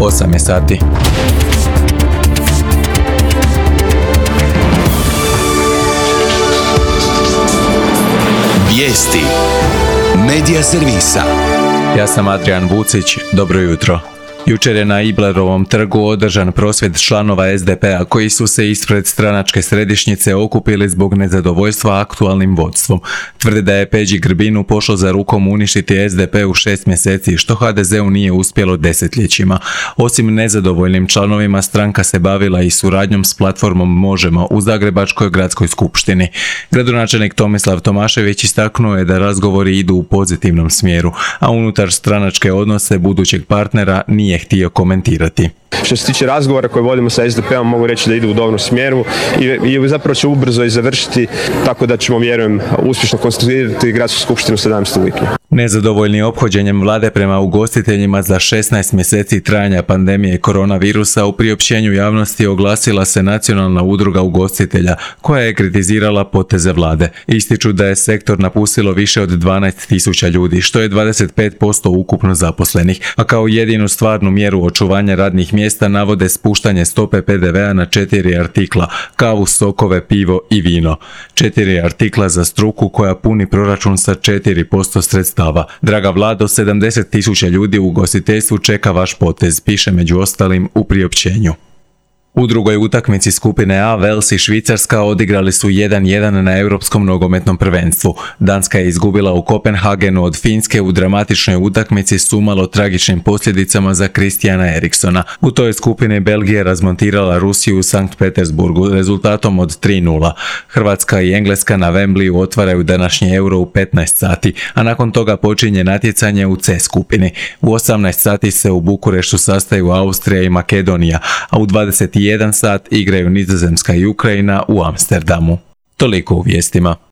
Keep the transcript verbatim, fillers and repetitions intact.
osam je sati. Vijesti Medija servisa. Ja sam Adrian Vucić, dobro jutro. Jučer je na Iblerovom trgu održan prosvjed članova es de pe a koji su se ispred stranačke središnjice okupili zbog nezadovoljstva aktualnim vodstvom. Tvrde da je Peđi Grbinu pošlo za rukom uništiti es de pe u šest mjeseci, što ha de zeu nije uspjelo desetljećima. Osim nezadovoljnim članovima, stranka se bavila i suradnjom s platformom Možemo u Zagrebačkoj gradskoj skupštini. Gradonačelnik Tomislav Tomašević istaknuo je da razgovori idu u pozitivnom smjeru, a unutar stranačke odnose budućeg partnera nije htio komentirati. Što se tiče razgovora koje vodimo sa es de pe om, mogu reći da ide u dobrom smjeru i, i zapravo će ubrzo i završiti, tako da ćemo, vjerujem, uspješno konstituirati gradsku skupštinu sedamnaestog lipnja. Nezadovoljni ophođenjem vlade prema ugostiteljima za šesnaest mjeseci trajanja pandemije koronavirusa, u priopćenju javnosti oglasila se Nacionalna udruga ugostitelja, koja je kritizirala poteze vlade. Ističu da je sektor napustilo više od dvanaest tisuća ljudi, što je dvadeset pet posto ukupno zaposlenih, a kao jedinu stvarnu mjeru očuvanja radnih mjesta navode spuštanje stope pe de ve a na četiri artikla: kavu, sokove, pivo i vino. Četiri artikla za struku koja puni proračun sa četiri posto sredstava. Draga Vlado, sedamdeset tisuća ljudi u ugostiteljstvu čeka vaš potez, piše među ostalim u priopćenju. U drugoj utakmici skupine A Wales i Švicarska odigrali su jedan jedan na Europskom nogometnom prvenstvu. Danska je izgubila u Kopenhagenu od Finske u dramatičnoj utakmici s umalo tragičnim posljedicama za Christiana Erikssona. U toj skupini Belgija razmontirala Rusiju u Sankt Petersburgu rezultatom od tri nula. Hrvatska i Engleska na Wembleyu otvaraju današnji Euro u petnaest sati, a nakon toga počinje natjecanje u C skupini. U osamnaest sati se u Bukureštu sastaju Austrija i Makedonija, a u dvadeset jedan sat igraju Nizozemska i Ukrajina u Amsterdamu. Toliko u vijestima.